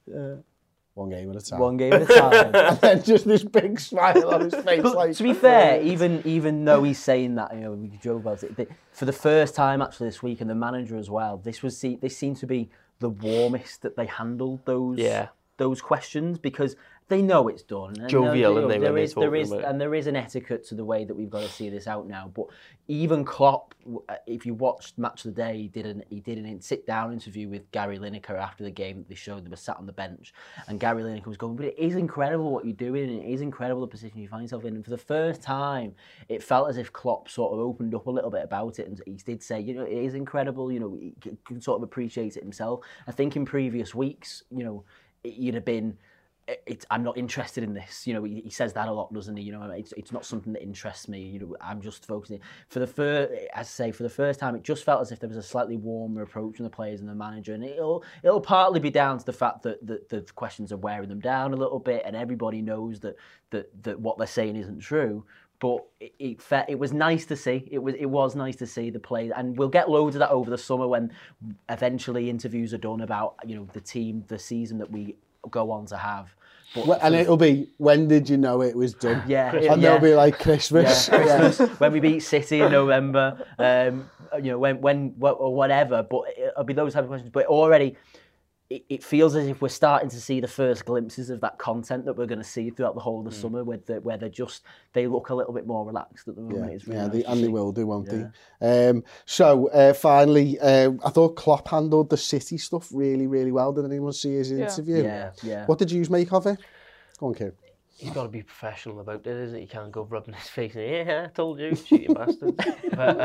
one game at a time. One game at a time. And then just this big smile on his face. But like, to be fair, even even though he's saying that, you know, we joke about it, they, for the first time actually this week, and the manager as well, this was see, this seemed to be the warmest that they handled those Yeah. those questions, because they know it's done. And Jovial, you know, and they there when they is there talking is about it. and there is an etiquette to the way that we've got to see this out now. But even Klopp, if you watched Match of the Day, he did an he did an sit down interview with Gary Lineker after the game that they showed. They were sat on the bench, and Gary Lineker was going, "But it is incredible what you're doing, and it is incredible the position you find yourself in." And for the first time, it felt as if Klopp sort of opened up a little bit about it, and he did say, "You know, it is incredible. You know, he can- can sort of appreciate it himself." I think in previous weeks, you know, you'd have been. It's, I'm not interested in this. You know, he, he says that a lot, doesn't he? You know, it's it's not something that interests me. You know, I'm just focusing. For the first, as I say, for the first time, it just felt as if there was a slightly warmer approach from the players and the manager, and it'll it'll partly be down to the fact that the, the questions are wearing them down a little bit, and everybody knows that that that what they're saying isn't true. But it it, fe- it was nice to see. It was it was nice to see the play, and we'll get loads of that over the summer when eventually interviews are done about, you know, the team, the season that we go on to have. But Well, and it'll be, when did you know it was done? Yeah, And yeah. they'll be like Christmas. Yeah, Christmas, when we beat City in November, um, you know, when, when, wh- or whatever, but it'll be those type of questions. But already, it, it feels as if we're starting to see the first glimpses of that content that we're going to see throughout the whole of the Mm. summer, where, the, where they're just, they look a little bit more relaxed at the moment. Yeah, It's really yeah, nice they, to and they see. will do, won't Yeah. they? Um, so, uh, finally, uh, I thought Klopp handled the City stuff really, really well. Did anyone see his Yeah. interview? Yeah, yeah. What did you make of it? Go on, Kieran. He's got to be professional about it, isn't it? You can't go rubbing his face and yeah, I told you, cheating bastard. But,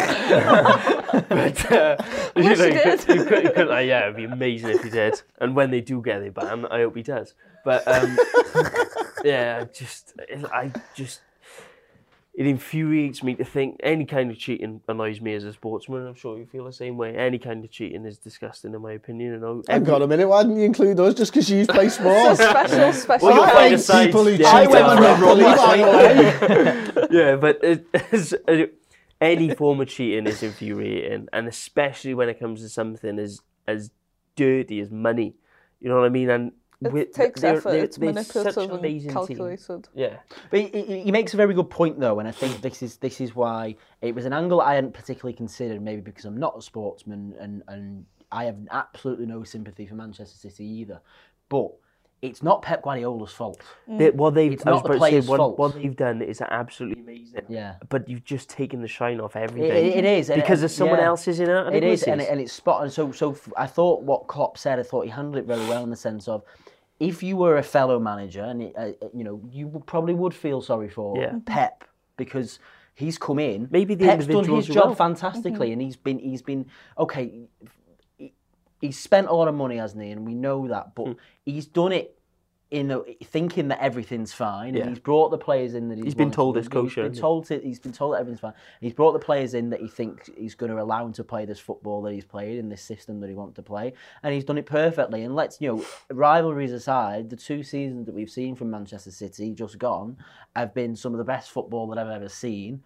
um, but uh, you know, Wish he you could, did. you could, you could, uh, yeah, it'd be amazing if he did. And when they do get their ban, I hope he does. But um, yeah, just I just it infuriates me to think any kind of cheating annoys me as a sportsman. I'm sure you feel the same way. Any kind of cheating is disgusting, in my opinion. You know, Hang on a minute, why didn't you include us just because you play It's a sport? special, special. Well, you'll I find a hate side- people who yeah, cheat I on went on a Monopoly, run by the way. yeah, but it, it's, uh, any form of cheating is infuriating, and especially when it comes to something as as dirty as money. You know what I mean? And It with- takes they're- effort, they're- it's they're manipulative such an and amazing team. calculated. Yeah, But he, he- he makes a very good point, though, and I think this is this is why it was an angle I hadn't particularly considered, maybe because I'm not a sportsman and, and I have absolutely no sympathy for Manchester City either. But it's not Pep Guardiola's fault. They, what they've It's I was not the about to say, players' what, fault. what they've done is absolutely amazing. Yeah. But you've just taken the shine off It, everything. it, it is. and- because and- of someone yeah. else's in It is, and, it, and it's spot on. So, so f- I thought what Klopp said, I thought he handled it very well in the sense of, if you were a fellow manager, and it, uh, you know, you would- probably would feel sorry for Yeah. Pep, because He's come in. Maybe the Pep's done individuals his as job well. fantastically, Mm-hmm. and he's been he's been okay. He, he's spent a lot of money, hasn't he? And we know that, but Hmm. he's done it in a, thinking that everything's fine, Yeah. and he's brought the players in that he's, He's been wanted told to- it's kosher, He's been hasn't he? told to, he's been told that everything's fine. He's brought the players in that he thinks he's going to allow them to play this football that he's played in this system that he wants to play, and he's done it perfectly. And let's, you know, rivalries aside, the two seasons that we've seen from Manchester City just gone have been some of the best football that I've ever seen.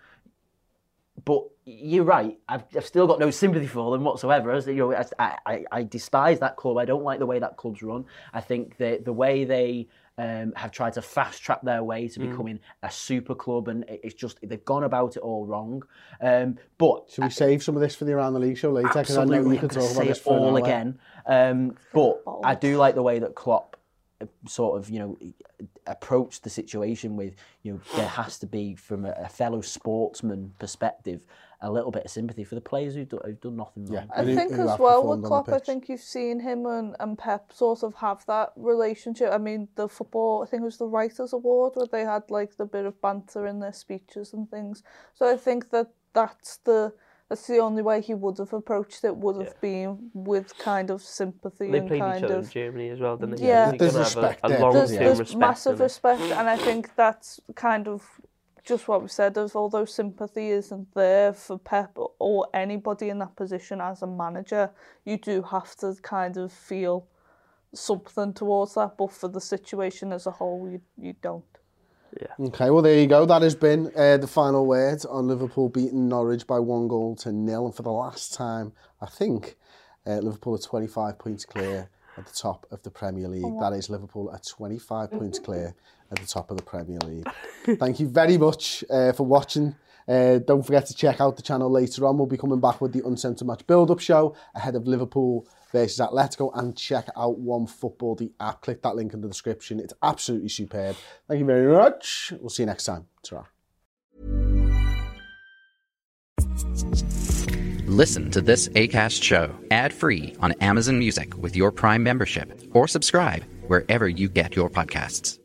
But you're right. I've, I've still got no sympathy for them whatsoever. As you know, I, I, I despise that club. I don't like the way that club's run. I think that the way they um, have tried to fast track their way to becoming a super club, and it's just they've gone about it all wrong. Um, but Should we save some of this for the Around the League show later? Because I know absolutely, you could I'm gonna talk about say this it for an all hour. again. Um, but Bold. I do like the way that Klopp uh, sort of, you know, approached the situation with, you know, there has to be, from a, a fellow sportsman perspective, a little bit of sympathy for the players who've done, who've done nothing wrong. Yeah. I And who- think who as have well performed with on the Klopp, I pitch. think you've seen him and, and Pep sort of have that relationship. I mean, the football, I think it was the Writers' Award, where they had like the bit of banter in their speeches and things. So I think that that's the that's the only way he would have approached it, would have been with kind of sympathy They and played kind each other of... in Germany as well, didn't they? Yeah. You're There's gonna have respect a, there. a long-term There's, there's respect. massive in it. respect, and I think that's kind of just what we said, of although sympathy isn't there for Pep or anybody in that position as a manager, you do have to kind of feel something towards that, but for the situation as a whole, you, you don't. Okay, well, there you go. That has been uh, the final word on Liverpool beating Norwich by one goal to nil. And for the last time, I think, uh, Liverpool are twenty-five points clear at the top of the Premier League. That is Liverpool are twenty-five points clear at the top of the Premier League. Thank you very much uh, for watching. Uh, don't forget to check out the channel later on. We'll be coming back with the Uncensored Match build-up show ahead of Liverpool versus Atletico, and check out OneFootball, the app. Click that link in the description. It's absolutely superb. Thank you very much. We'll see you next time. Ta-ra. Listen to this Acast show ad-free on Amazon Music with your Prime membership, or subscribe wherever you get your podcasts.